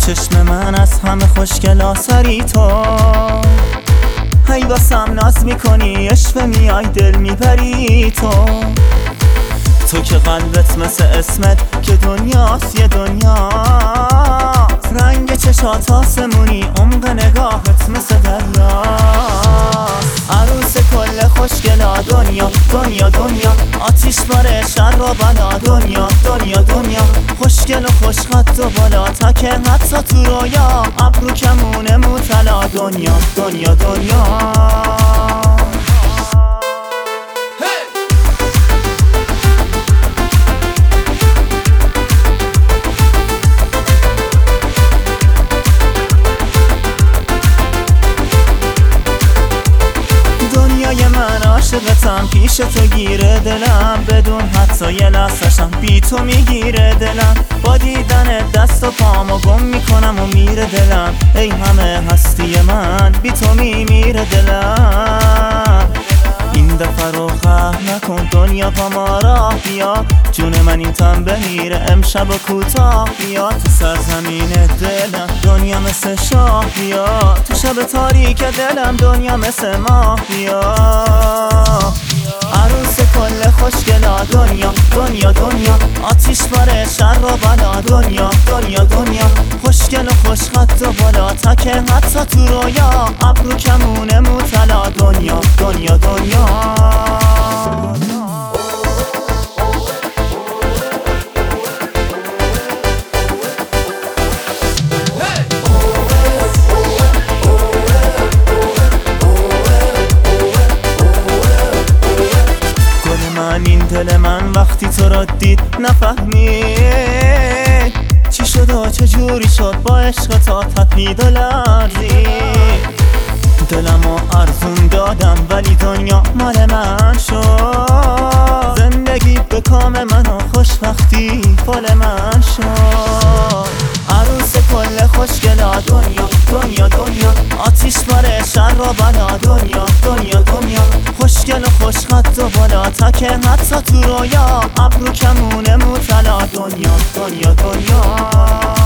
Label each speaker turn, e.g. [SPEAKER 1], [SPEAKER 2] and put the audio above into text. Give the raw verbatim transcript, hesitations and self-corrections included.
[SPEAKER 1] چشم من از همه خوشگل آسری تو، هی واسم ناز میکنی عشق میای دل میبری تو. تو که قلبت مثل اسمت که دنیاست یه دنیا، رنگ چشات آسمونی عمق نگاهت مثل دریاست. عروس کل خوشگلا دنیا دنیا دنیا، آتیش باره شر و بلا دنیا دنیا دنیا. خوشگل و خوشخط و بالا تکه حتی تو رویا، ابرو کمونه موتلا دنیا دنیا دنیا. من عاشقتم، پیش تو گیره دلم، بدون حتی یه لحظه‌شم بی تو میگیره دلم. با دیدن دست و پامو گم میکنم و میره دلم، ای همه هستی من بی تو میمیره دلم. این دفعه رو خه نکن دنیا با ما راه بیا، جون من این تن بمیره امشب و کوتاه بیا. تو سرزمین دلم دنیا مثل شاه بیا، تو شب تاریک دلم دنیا مثل ماه بیا. عروس کل خوشگلا دنیا دنیا دنیا، آتیش باره شر و بلا دنیا دنیا دنیا. خوشگل و خوشخط و بالا تکه حتی تو رویا، ابرو کمونه موتلا دنیا دنیا دنیا. این دل من وقتی تو را دید نفهمید چی شد و چجوری شد، با عشق تا تپید و لرزید. دلمو ارزون دادم ولی دنیا مال من شد، زندگی به کام من و خوشبختی فال من شد. عروس کل خوشگلا دنیا دنیا دنیا، آتیش باره شر و بلا دنیا دنیا دنیا. خوشگل و خوشخط و بالا تکه حتی تو رویا، ابرو کمونه موتلا دنیا دنیا دنیا.